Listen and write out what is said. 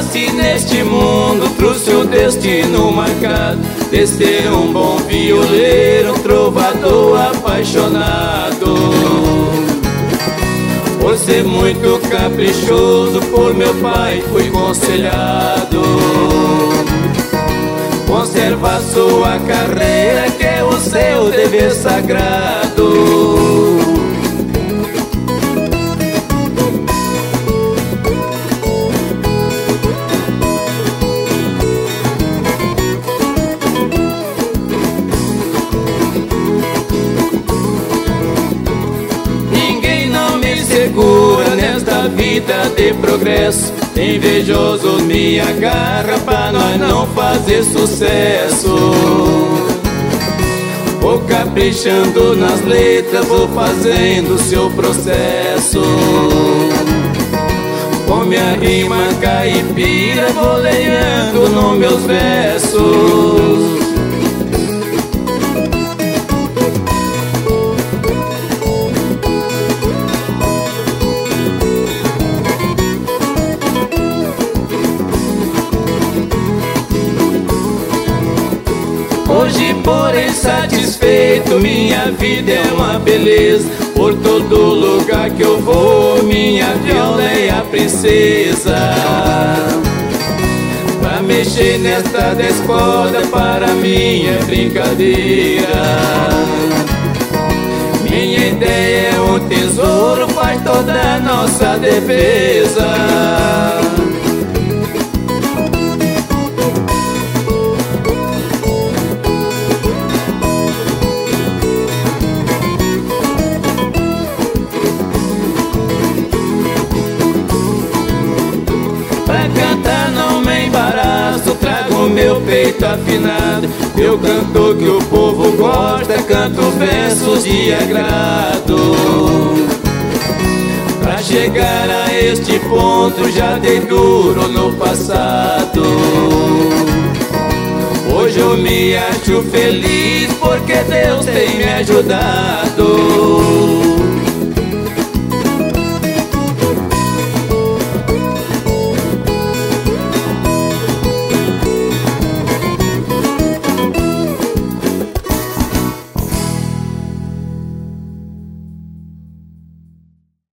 nasci neste mundo, trouxe o destino marcado de ser um bom violeiro, um trovador apaixonado. Por ser muito caprichoso, por meu pai fui aconselhado. Conserva sua carreira, que é o seu dever sagrado. Segura nesta vida de progresso, invejoso me agarra pra nós não fazer sucesso. Vou caprichando nas letras, vou fazendo seu processo. Com minha rima caipira, vou lenhando nos meus versos. Hoje, porém, satisfeito, minha vida é uma beleza. Por todo lugar que eu vou, minha viola é a princesa. Pra mexer nesta 10 cordas, para mim é brincadeira. Minha ideia é um tesouro, faz toda a nossa defesa. Pra cantar não me embaraço, trago meu peito afinado. Eu canto que o povo gosta, canto versos de agrado. Pra chegar a este ponto já dei duro no passado. Hoje eu me acho feliz porque Deus tem me ajudado.